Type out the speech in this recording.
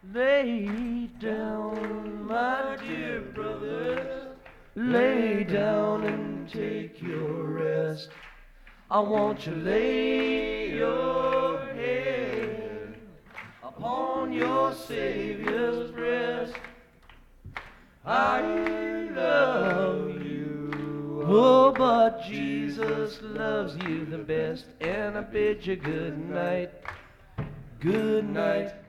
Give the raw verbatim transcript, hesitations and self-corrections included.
Lay down, my dear brothers, lay down and take your rest. I want to lay your head upon your Savior's breast. I love you, oh, but Jesus loves you the best. And I bid you good night, good night.